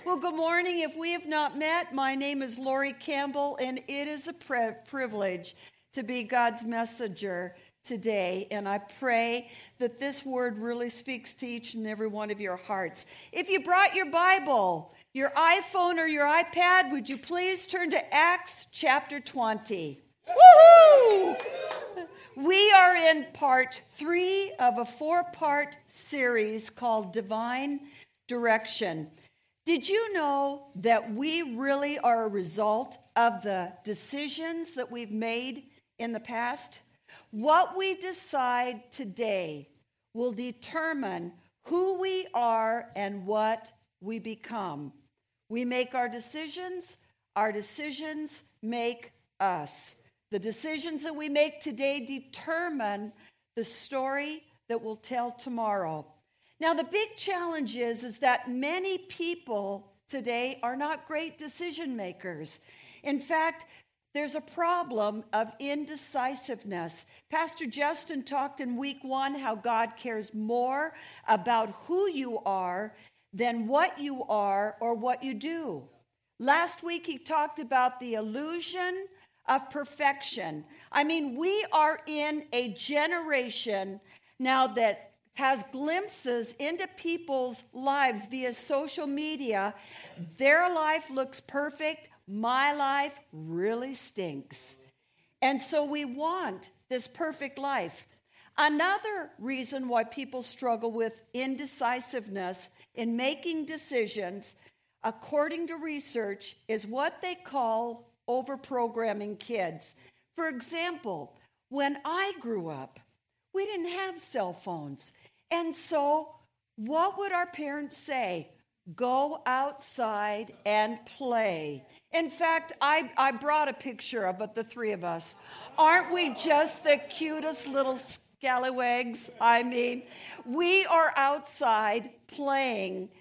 Well, good morning. If we have not met, my name is Lori Campbell, and it is a privilege to be God's messenger today. And I pray that this word really speaks to each and every one of your hearts. If you brought your Bible, your iPhone, or your iPad, would you please turn to Acts chapter 20? Woohoo! We are in part 3 of a 4-part series called Divine Direction. Did you know that we really are a result of the decisions that we've made in the past? What we decide today will determine who we are and what we become. We make our decisions make us. The decisions that we make today determine the story that we'll tell tomorrow. Now, the big challenge is that many people today are not great decision makers. In fact, there's a problem of indecisiveness. Pastor Justin talked in week 1 how God cares more about who you are than what you are or what you do. Last week, he talked about the illusion of perfection. I mean, we are in a generation now that has glimpses into people's lives via social media. Their life looks perfect. My life really stinks. And so we want this perfect life. Another reason why people struggle with indecisiveness in making decisions, according to research, is what they call overprogramming kids. For example, when I grew up, we didn't have cell phones. And so what would our parents say? Go outside and play. In fact, I brought a picture of it, the three of us. Aren't we just the cutest little scallywags? I mean, we are outside playing.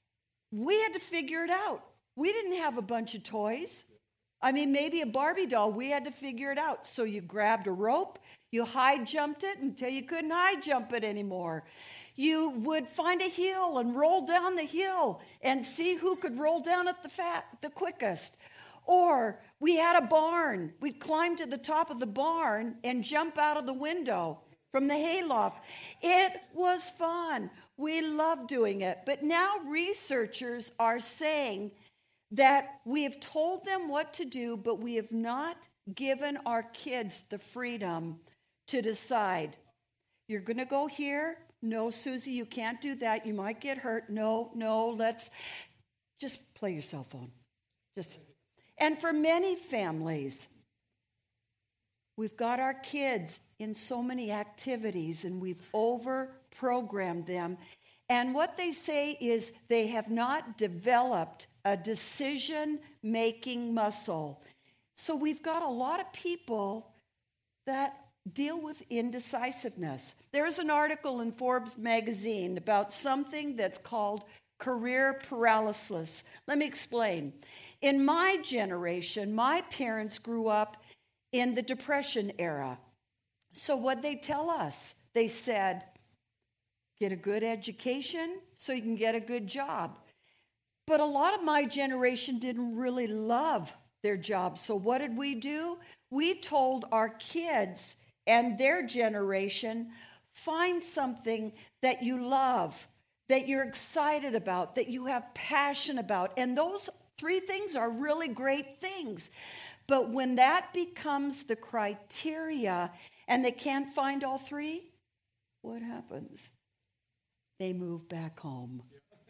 We had to figure it out. We didn't have a bunch of toys. I mean, maybe a Barbie doll. We had to figure it out. So you grabbed a rope, you high jumped it until you couldn't high jump it anymore. You would find a hill and roll down the hill and see who could roll down it the quickest. Or we had a barn. We'd climb to the top of the barn and jump out of the window from the hayloft. It was fun. We loved doing it. But now researchers are saying that we have told them what to do, but we have not given our kids the freedom to decide. You're going to go here? No, Susie, you can't do that. You might get hurt. No, let's just play your cell phone. And for many families, we've got our kids in so many activities and we've over-programmed them. And what they say is they have not developed a decision-making muscle. So we've got a lot of people that deal with indecisiveness. There's an article in Forbes magazine about something that's called career paralysis. Let me explain. In my generation, my parents grew up in the Depression era. So what they tell us? They said, get a good education so you can get a good job. But a lot of my generation didn't really love their job. So what did we do? We told our kids and their generation, find something that you love, that you're excited about, that you have passion about. And those 3 things are really great things. But when that becomes the criteria and they can't find all 3, what happens? They move back home.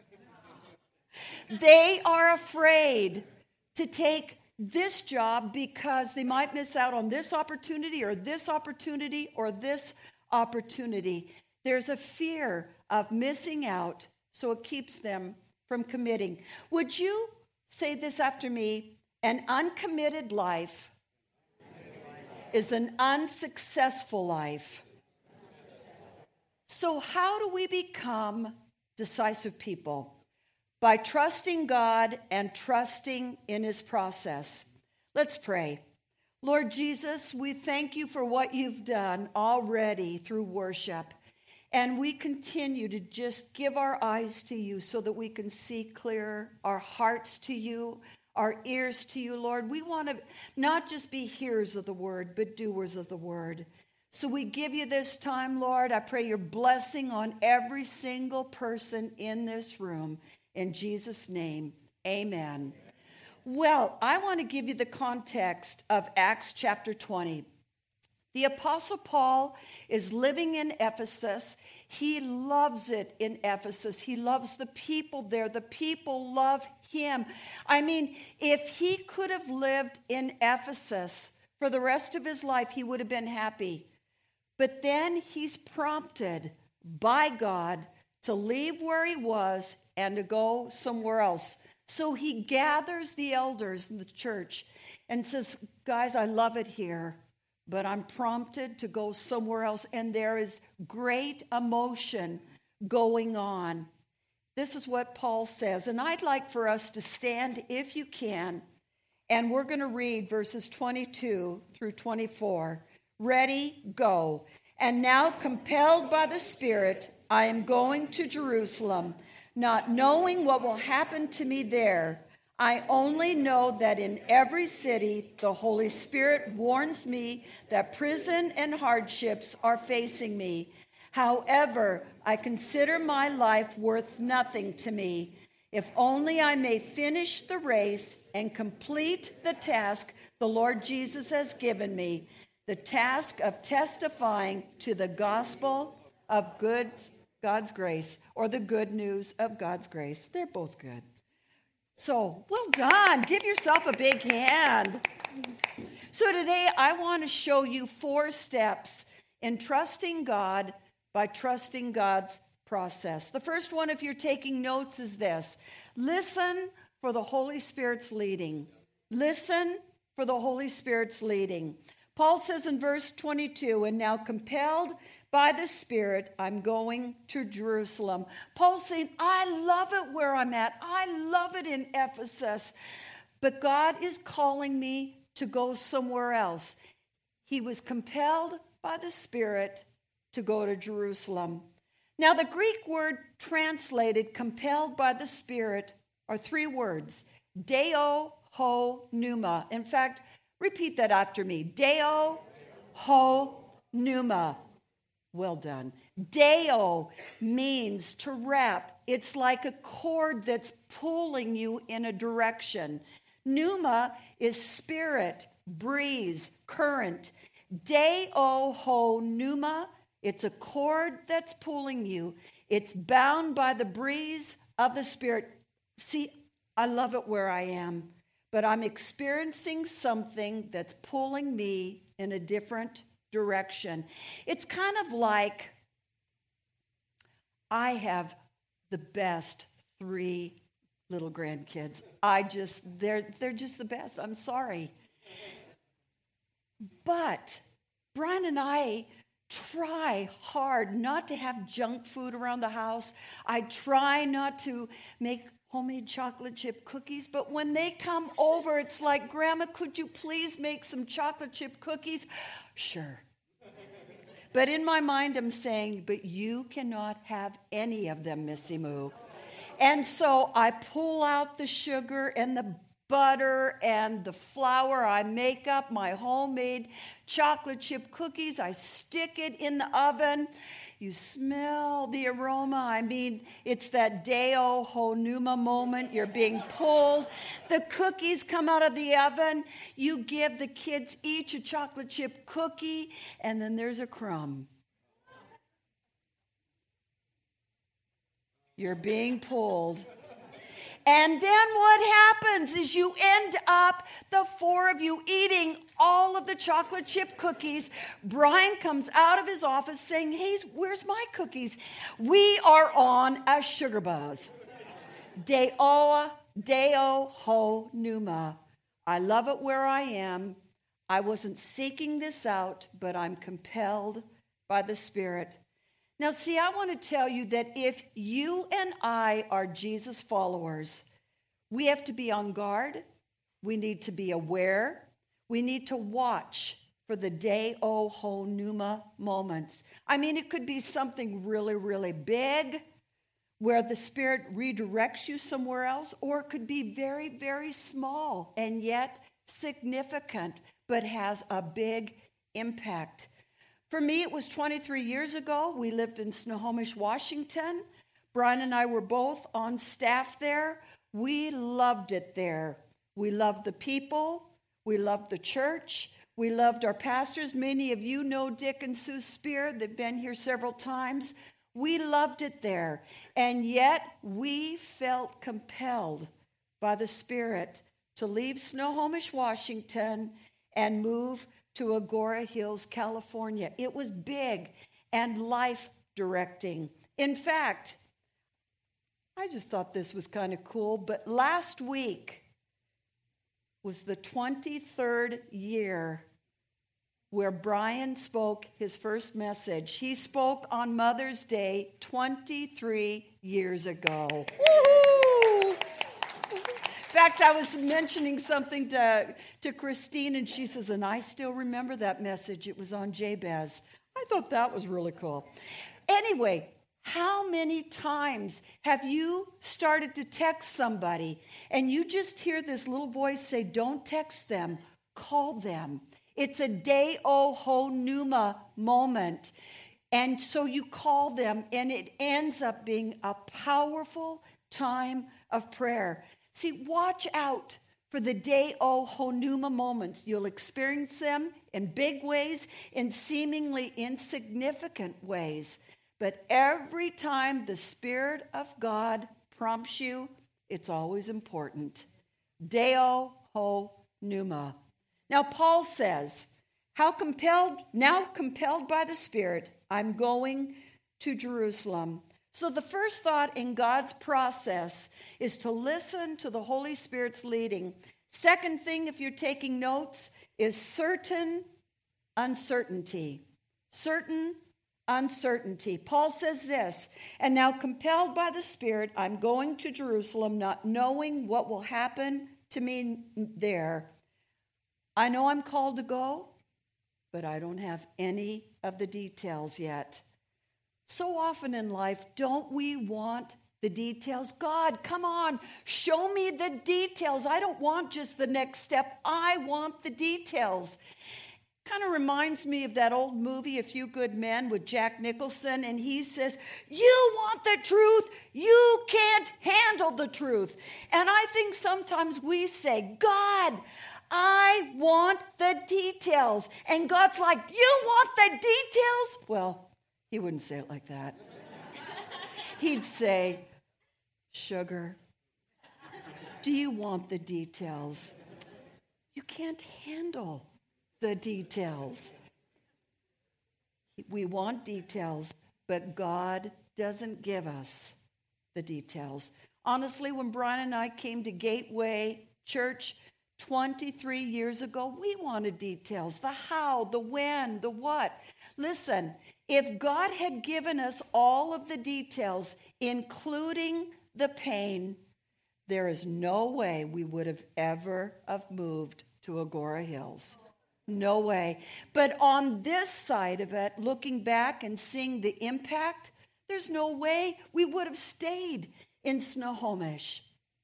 They are afraid to take this job because they might miss out on this opportunity or this opportunity or this opportunity. There's a fear of missing out, so it keeps them from committing. Would you say this after me? An uncommitted life is an unsuccessful life. So how do we become decisive people? By trusting God and trusting in his process. Let's pray. Lord Jesus, we thank you for what you've done already through worship. And we continue to just give our eyes to you so that we can see clearer, our hearts to you, our ears to you, Lord. We want to not just be hearers of the word, but doers of the word. So we give you this time, Lord. I pray your blessing on every single person in this room. In Jesus' name, amen. Well, I want to give you the context of Acts chapter 20. The Apostle Paul is living in Ephesus. He loves it in Ephesus. He loves the people there. The people love him. I mean, if he could have lived in Ephesus for the rest of his life, he would have been happy. But then he's prompted by God to leave where he was and to go somewhere else. So he gathers the elders in the church and says, guys, I love it here, but I'm prompted to go somewhere else. And there is great emotion going on. This is what Paul says. And I'd like for us to stand, if you can, and we're going to read verses 22 through 24. Ready, go. And now, compelled by the Spirit, I am going to Jerusalem, not knowing what will happen to me there. I only know that in every city the Holy Spirit warns me that prison and hardships are facing me. However, I consider my life worth nothing to me, if only I may finish the race and complete the task the Lord Jesus has given me, the task of testifying to the gospel of God's grace, or the good news of God's grace. They're both good. So, well done. Give yourself a big hand. So today I want to show you 4 steps in trusting God by trusting God's process. The first one, if you're taking notes, is this. Listen for the Holy Spirit's leading. Listen for the Holy Spirit's leading. Paul says in verse 22, and now compelled by the Spirit, I'm going to Jerusalem. Paul's saying, I love it where I'm at. I love it in Ephesus. But God is calling me to go somewhere else. He was compelled by the Spirit to go to Jerusalem. Now, the Greek word translated compelled by the Spirit are 3 words. Deo, ho, pneuma. In fact, repeat that after me. Deo, ho, pneuma. Well done. Deo means to wrap. It's like a cord that's pulling you in a direction. Pneuma is spirit, breeze, current. Deo ho pneuma. It's a cord that's pulling you. It's bound by the breeze of the Spirit. See, I love it where I am, but I'm experiencing something that's pulling me in a different direction. It's kind of like I have the best 3 little grandkids. They're just the best. I'm sorry. But Brian and I try hard not to have junk food around the house. I try not to make homemade chocolate chip cookies, but when they come over, it's like, Grandma, could you please make some chocolate chip cookies? Sure. But in my mind, I'm saying, but you cannot have any of them, Missy Moo. And so I pull out the sugar and the butter and the flour. I make up my homemade chocolate chip cookies. I stick it in the oven. You smell the aroma. I mean, it's that Deo ho pneuma moment. You're being pulled. The cookies come out of the oven. You give the kids each a chocolate chip cookie, and then there's a crumb. You're being pulled. And then what happens is you end up, the 4 of you, eating all of the chocolate chip cookies. Brian comes out of his office saying, hey, where's my cookies? We are on a sugar buzz. Deo ho pneuma. I love it where I am. I wasn't seeking this out, but I'm compelled by the Spirit. Now, see, I want to tell you that if you and I are Jesus followers, we have to be on guard. We need to be aware. We need to watch for the Deo Ho Pneuma moments. I mean, it could be something really, really big where the Spirit redirects you somewhere else, or it could be very, very small and yet significant, but has a big impact. For me, it was 23 years ago. We lived in Snohomish, Washington. Brian and I were both on staff there. We loved it there. We loved the people. We loved the church. We loved our pastors. Many of you know Dick and Sue Spear. They've been here several times. We loved it there. And yet we felt compelled by the Spirit to leave Snohomish, Washington, and move to Agoura Hills, California. It was big and life-directing. In fact, I just thought this was kind of cool, but last week was the 23rd year where Brian spoke his first message. He spoke on Mother's Day 23 years ago. Woo-hoo! In fact, I was mentioning something to Christine, and she says, and I still remember that message. It was on Jabez. I thought that was really cool. Anyway, how many times have you started to text somebody, and you just hear this little voice say, don't text them, call them. It's a Deo Ho Pneuma moment. And so you call them, and it ends up being a powerful time of prayer. See, watch out for the Deo Ho Pneuma moments. You'll experience them in big ways, in seemingly insignificant ways. But every time the Spirit of God prompts you, it's always important. Deo Ho Pneuma. Now, Paul says, now compelled by the Spirit, I'm going to Jerusalem. So the first thought in God's process is to listen to the Holy Spirit's leading. Second thing, if you're taking notes, is certain uncertainty. Certain uncertainty. Paul says this, and now compelled by the Spirit, I'm going to Jerusalem, not knowing what will happen to me there. I know I'm called to go, but I don't have any of the details yet. So often in life, don't we want the details? God, come on, show me the details. I don't want just the next step. I want the details. Kind of reminds me of that old movie, A Few Good Men, with Jack Nicholson, and he says, you want the truth, you can't handle the truth. And I think sometimes we say, God, I want the details. And God's like, you want the details? Well, he wouldn't say it like that. He'd say, sugar, do you want the details? You can't handle the details. We want details, but God doesn't give us the details. Honestly, when Brian and I came to Gateway Church 23 years ago, we wanted details, the how, the when, the what. Listen, if God had given us all of the details, including the pain, there is no way we would have ever have moved to Agoura Hills. No way. But on this side of it, looking back and seeing the impact, there's no way we would have stayed in Snohomish.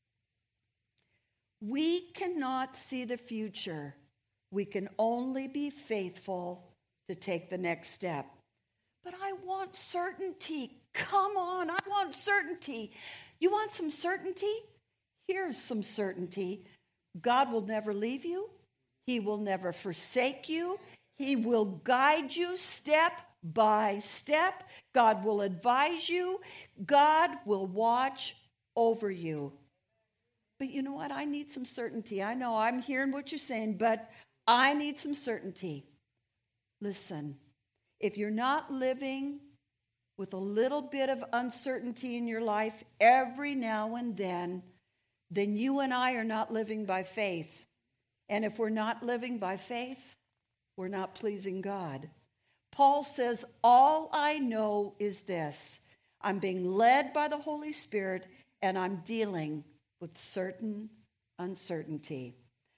We cannot see the future. We can only be faithful to take the next step. But I want certainty. Come on, I want certainty. You want some certainty? Here's some certainty. God will never leave you. He will never forsake you. He will guide you step by step. God will advise you. God will watch over you. But you know what? I need some certainty. I know I'm hearing what you're saying, but I need some certainty. Listen, if you're not living with a little bit of uncertainty in your life every now and then you and I are not living by faith. And if we're not living by faith, we're not pleasing God. Paul says, all I know is this. I'm being led by the Holy Spirit, and I'm dealing with certain uncertainty.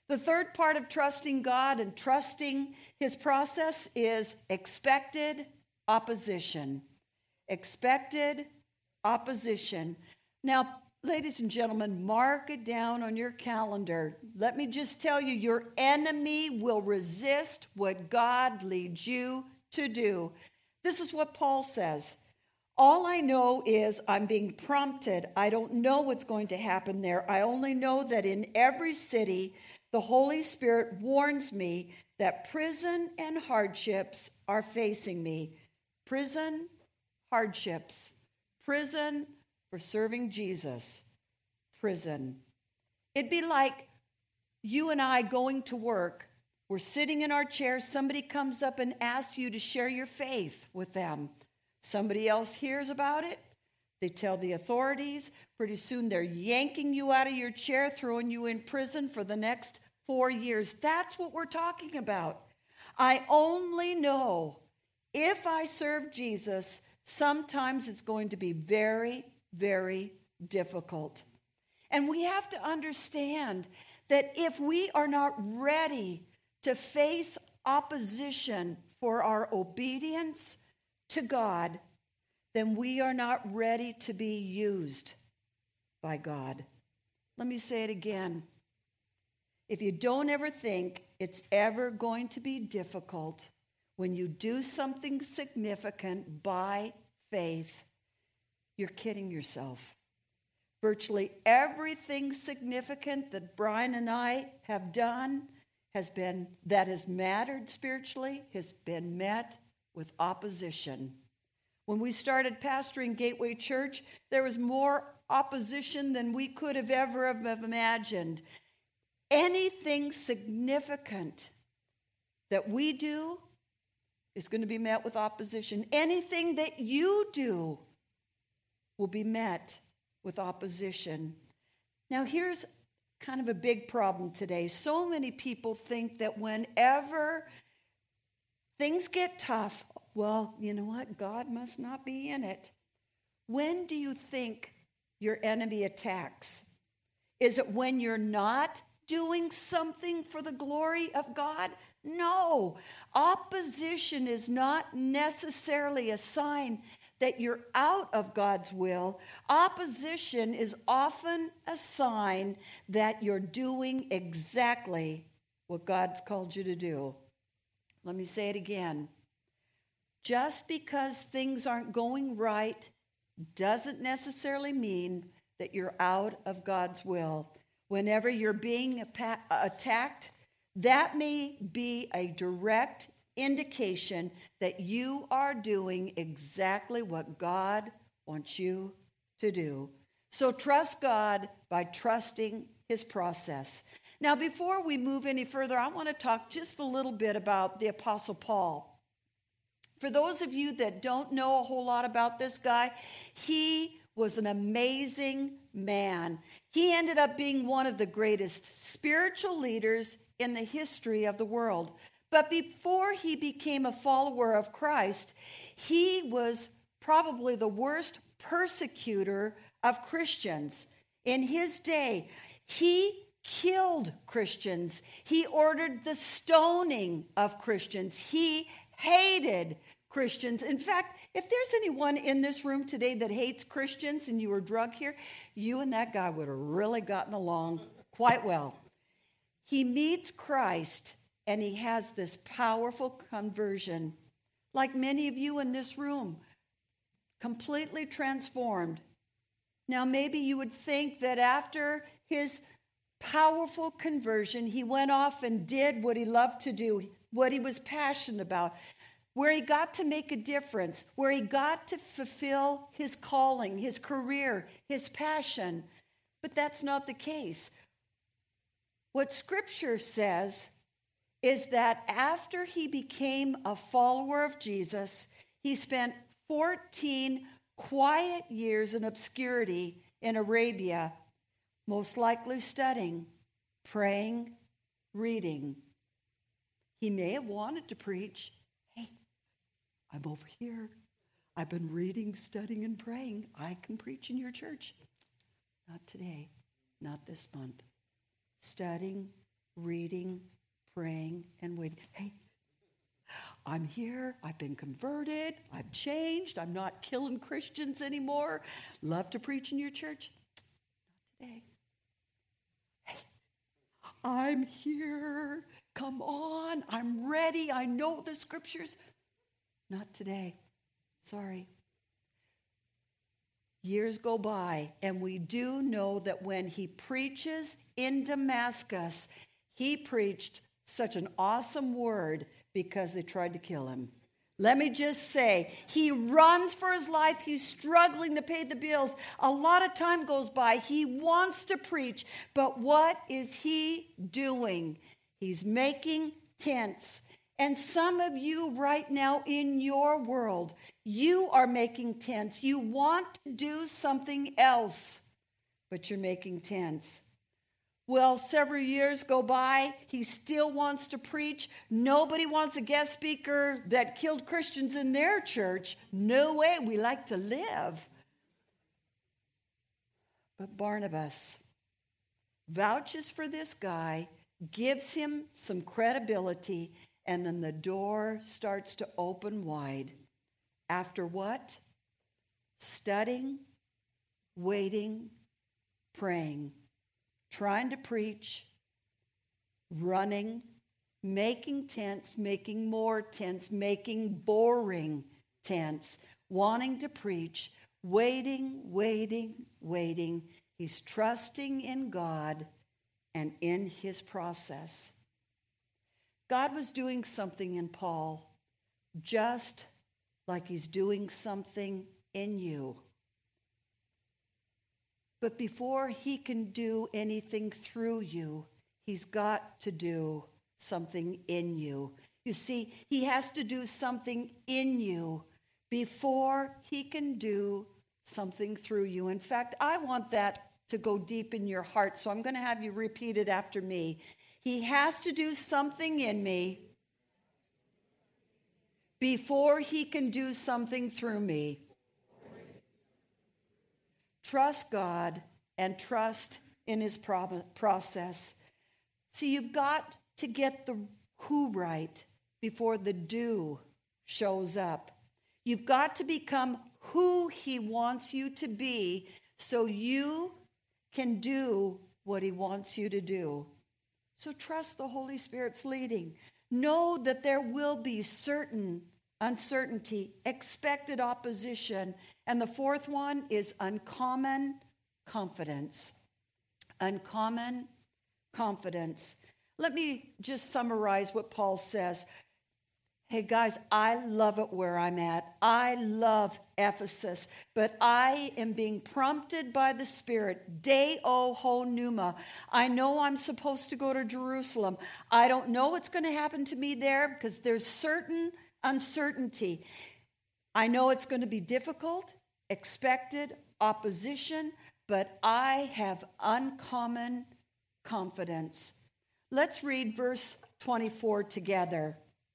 The third part of trusting God and trusting his process is expected opposition. Expected opposition. Now, ladies and gentlemen, mark it down on your calendar. Let me just tell you, your enemy will resist what God leads you to do. This is what Paul says. All I know is I'm being prompted. I don't know what's going to happen there. I only know that in every city, the Holy Spirit warns me that prison and hardships are facing me. Prison, hardships. Prison for serving Jesus. Prison. It'd be like you and I going to work. We're sitting in our chairs. Somebody comes up and asks you to share your faith with them. Somebody else hears about it. They tell the authorities. Pretty soon they're yanking you out of your chair, throwing you in prison for the next 4 years. That's what we're talking about. I only know if I serve Jesus, sometimes it's going to be very, very difficult. And we have to understand that if we are not ready to face opposition for our obedience to God, then we are not ready to be used by God. Let me say it again. If you don't ever think it's ever going to be difficult when you do something significant by faith, you're kidding yourself. Virtually everything significant that Brian and I have done that has mattered spiritually has been met with opposition. When we started pastoring Gateway Church, there was more opposition than we could have ever have imagined. Anything significant that we do is going to be met with opposition. Anything that you do will be met with opposition. Now, here's kind of a big problem today. So many people think that whenever things get tough, well, you know what? God must not be in it. When do you think your enemy attacks? Is it when you're not doing something for the glory of God? No. Opposition is not necessarily a sign that you're out of God's will. Opposition is often a sign that you're doing exactly what God's called you to do. Let me say it again. Just because things aren't going right doesn't necessarily mean that you're out of God's will. Whenever you're being attacked, that may be a direct indication that you are doing exactly what God wants you to do. So trust God by trusting his process. Now, before we move any further, I want to talk just a little bit about the Apostle Paul. For those of you that don't know a whole lot about this guy, he was an amazing man. He ended up being one of the greatest spiritual leaders in the history of the world. But before he became a follower of Christ, he was probably the worst persecutor of Christians. In his day, he killed Christians. He ordered the stoning of Christians. He hated Christians. In fact, if there's anyone in this room today that hates Christians and you were drug here, you and that guy would have really gotten along quite well. He meets Christ and he has this powerful conversion. Like many of you in this room, completely transformed. Now, maybe you would think that after his powerful conversion, he went off and did what he loved to do, what he was passionate about, where he got to make a difference, where he got to fulfill his calling, his career, his passion. But that's not the case. What Scripture says is that after he became a follower of Jesus, he spent 14 quiet years in obscurity in Arabia, most likely studying, praying, reading. He may have wanted to preach. Hey, I'm over here. I've been reading, studying, and praying. I can preach in your church. Not today, not this month. Studying, reading, praying, and waiting. Hey, I'm here. I've been converted. I've changed. I'm not killing Christians anymore. Love to preach in your church. Not today. Hey, I'm here. Come on. I'm ready. I know the scriptures. Not today. Sorry. Years go by, and we do know that when he preaches in Damascus, he preached such an awesome word because they tried to kill him. Let me just say, he runs for his life. He's struggling to pay the bills. A lot of time goes by. He wants to preach, but what is he doing? He's making tents. And some of you right now in your world, you are making tents. You want to do something else, but you're making tents. Well, several years go by. He still wants to preach. Nobody wants a guest speaker that killed Christians in their church. No way. We like to live. But Barnabas vouches for this guy, gives him some credibility, and then the door starts to open wide. After what? Studying, waiting, praying, trying to preach, running, making tents, making more tents, making boring tents, wanting to preach, waiting, waiting, waiting. He's trusting in God and in his process. God was doing something in Paul, just like he's doing something in you. But before he can do anything through you, he's got to do something in you. You see, he has to do something in you before he can do something through you. In fact, I want that to go deep in your heart, so I'm going to have you repeat it after me. He has to do something in me before he can do something through me. Trust God and trust in his process. See, you've got to get the who right before the do shows up. You've got to become who he wants you to be so you can do what he wants you to do. So trust the Holy Spirit's leading. Know that there will be certain uncertainty, expected opposition. And the fourth one is uncommon confidence. Uncommon confidence. Let me just summarize what Paul says. Hey guys, I love it where I'm at. I love Ephesus, but I am being prompted by the Spirit. Deo ho pneuma. I know I'm supposed to go to Jerusalem. I don't know what's going to happen to me there because there's certain uncertainty. I know it's going to be difficult, expected, opposition, but I have uncommon confidence. Let's read verse 24 together.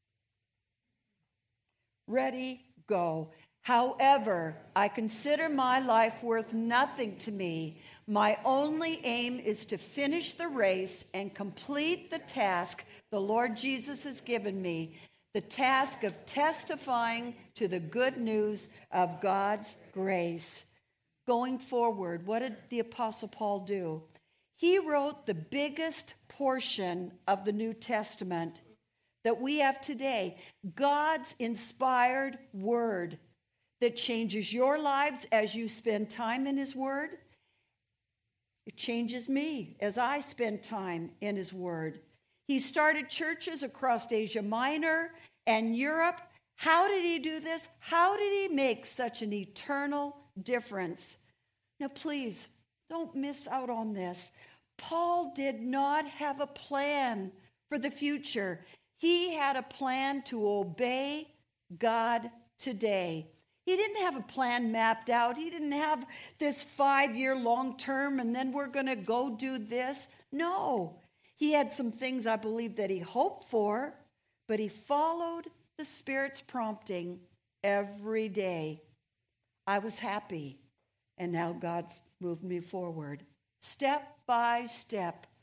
Ready, go. However, I consider my life worth nothing to me. My only aim is to finish the race and complete the task the Lord Jesus has given me, the task of testifying to the good news of God's grace. Going forward, what did the Apostle Paul do? He wrote the biggest portion of the New Testament that we have today, God's inspired word that changes your lives as you spend time in his word. It changes me as I spend time in his word. He started churches across Asia Minor and Europe. How did he do this? How did he make such an eternal difference? Now, please, don't miss out on this. Paul did not have a plan for the future. He had a plan to obey God today. He didn't have a plan mapped out. He didn't have this 5-year long term and then we're going to go do this. No, he had some things I believe that he hoped for, but he followed the Spirit's prompting every day. I was happy, and now God's moved me forward. Step by step,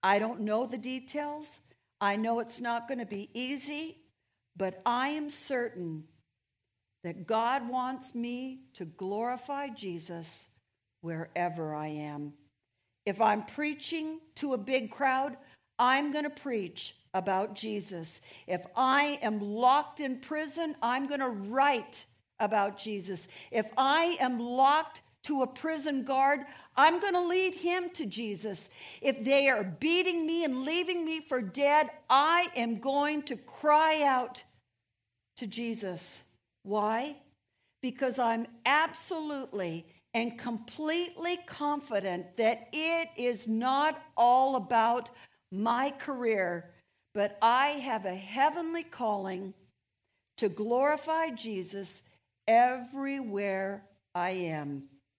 I don't know the details. I know it's not going to be easy, but I am certain that God wants me to glorify Jesus wherever I am. If I'm preaching to a big crowd, I'm going to preach about Jesus. If I am locked in prison, I'm going to write about Jesus. If I am locked to a prison guard, I'm going to lead him to Jesus. If they are beating me and leaving me for dead, I am going to cry out to Jesus. Why? Because I'm absolutely and completely confident that it is not all about my career, but I have a heavenly calling to glorify Jesus everywhere I am.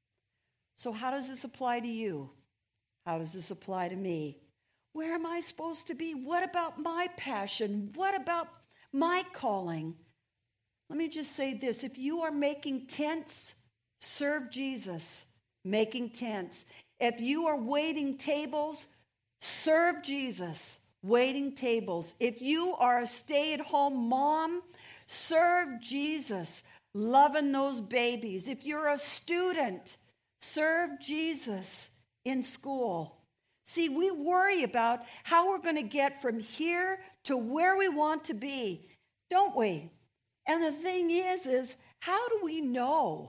So how does this apply to you? How does this apply to me? Where am I supposed to be? What about my passion? What about my calling? Let me just say this. If you are making tents, serve Jesus, making tents. If you are waiting tables, serve Jesus, waiting tables. If you are a stay-at-home mom, serve Jesus, loving those babies. If you're a student, serve Jesus in school. See, we worry about how we're going to get from here to where we want to be, don't we? And the thing is how do we know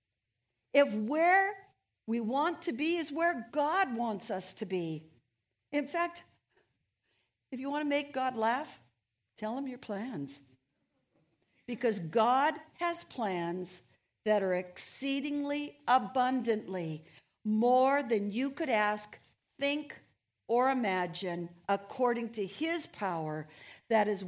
if where we want to be is where God wants us to be? In fact, if you want to make God laugh, tell him your plans. Because God has plans that are exceedingly abundantly more than you could ask, think, or imagine, according to his power that is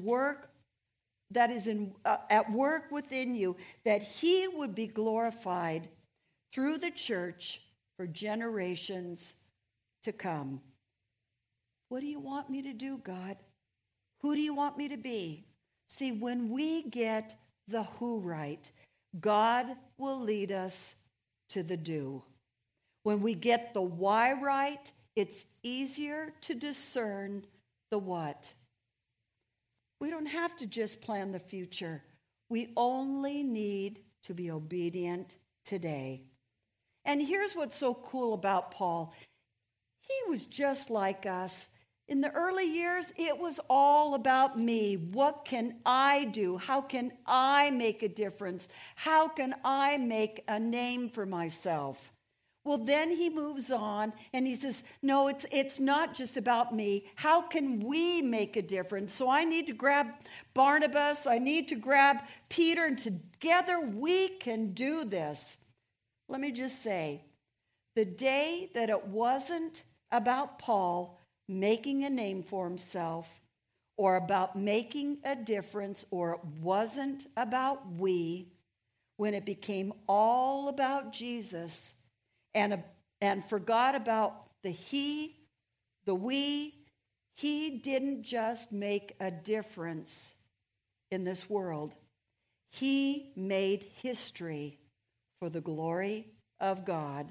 at work within you, that he would be glorified through the church for generations to come. What do you want me to do, God? Who do you want me to be? See, when we get the who right, God will lead us to the do. When we get the why right, it's easier to discern the what. We don't have to just plan the future. We only need to be obedient today. And here's what's so cool about Paul. He was just like us. In the early years, it was all about me. What can I do? How can I make a difference? How can I make a name for myself? Well, then he moves on and he says, no, it's not just about me. How can we make a difference? So I need to grab Barnabas. I need to grab Peter, and together we can do this. Let me just say, the day that it wasn't about Paul making a name for himself or about making a difference, or it wasn't about we, when it became all about Jesus and forgot about the he, the we, he didn't just make a difference in this world. He made history for the glory of God.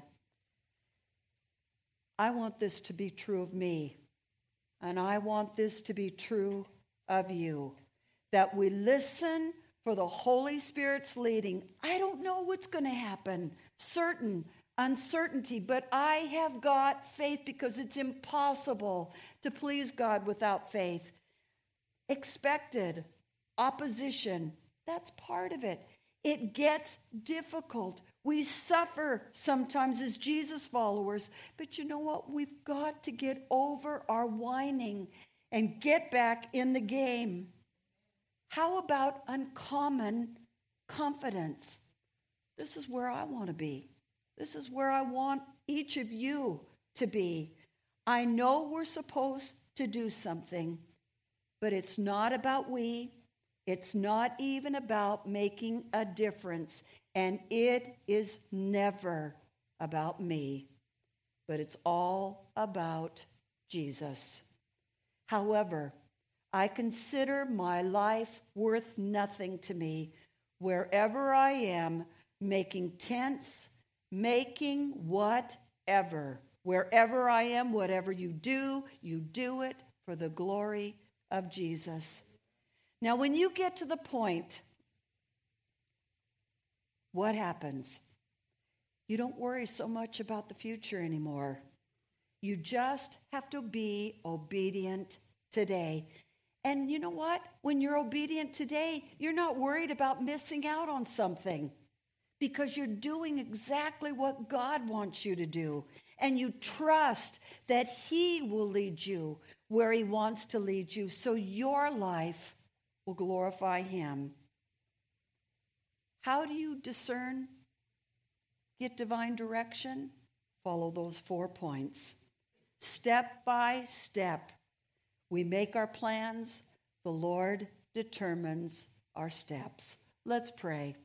I want this to be true of me, and I want this to be true of you, that we listen for the Holy Spirit's leading. I don't know what's going to happen, uncertainty, but I have got faith, because it's impossible to please God without faith. Expected opposition, that's part of it. It gets difficult. We suffer sometimes as Jesus followers, but you know what? We've got to get over our whining and get back in the game. How about uncommon confidence? This is where I want to be. This is where I want each of you to be. I know we're supposed to do something, but it's not about we. It's not even about making a difference. And it is never about me, but it's all about Jesus. However, I consider my life worth nothing to me wherever I am, making tents, making whatever Wherever I am, whatever you do it for the glory of Jesus. Now, when you get to the point, what happens? You don't worry so much about the future anymore. You just have to be obedient today. And you know what? When you're obedient today, you're not worried about missing out on something because you're doing exactly what God wants you to do. And you trust that He will lead you where He wants to lead you, so your life will glorify Him. How do you discern, get divine direction? Follow those 4 points. Step by step, we make our plans. The Lord determines our steps. Let's pray.